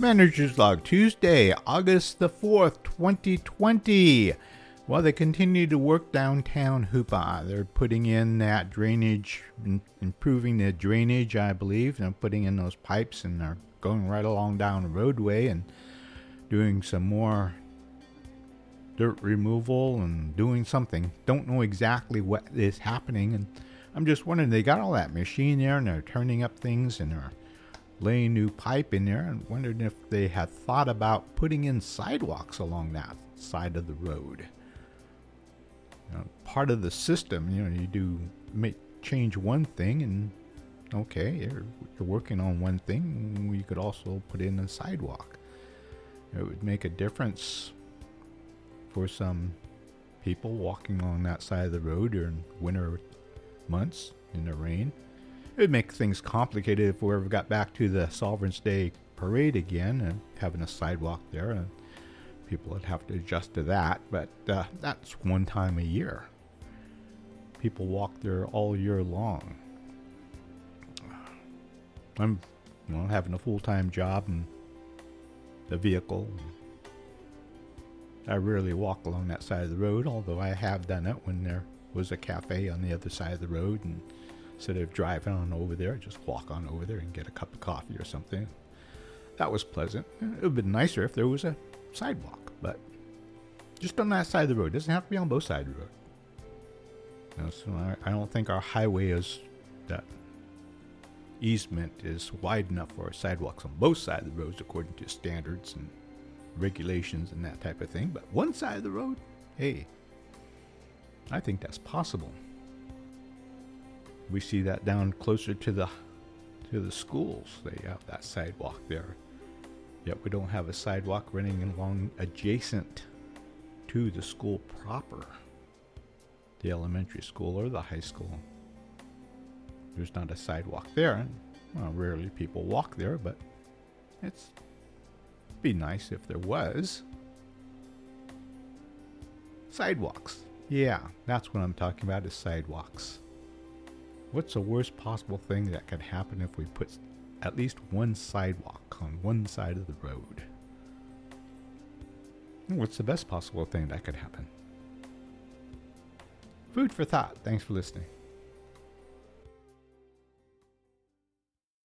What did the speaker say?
Manager's Log, Tuesday, August the 4th, 2020. While they continue to work downtown Hoopa, they're putting in that drainage, improving the drainage, I believe. They're putting in those pipes, and they're going right along down the roadway and doing some more dirt removal and doing something. Don't know exactly what is happening, and I'm just wondering, they got all that machine there, and they're turning up things, and they're laying new pipe in there, and wondering if they had thought about putting in sidewalks along that side of the road. Part of the system, you do change one thing, and okay, you're working on one thing, you could also put in a sidewalk. It would make a difference for some people walking along that side of the road during winter months in the rain. It would make things complicated if we ever got back to the Sovereign's Day parade again and having a sidewalk there, and people would have to adjust to that, but that's one time a year. People walk there all year long. I'm having a full-time job and a vehicle. I rarely walk along that side of the road, although I have done it when there was a cafe on the other side of the road, and instead of driving on over there, I just walk on over there and get a cup of coffee or something. That was pleasant. It would have been nicer if there was a sidewalk, but just on that side of the road. It doesn't have to be on both sides of the road. So I don't think our highway is, that easement is wide enough for sidewalks on both sides of the roads according to standards and regulations and that type of thing. But one side of the road, hey, I think that's possible. We see that down closer to the schools. They have that sidewalk there. Yet we don't have a sidewalk running along adjacent to the school proper, the elementary school or the high school. There's not a sidewalk there, and rarely people walk there, but it'd be nice if there was. Sidewalks. Yeah, that's what I'm talking about, is sidewalks. What's the worst possible thing that could happen if we put at least one sidewalk on one side of the road? What's the best possible thing that could happen? Food for thought. Thanks for listening.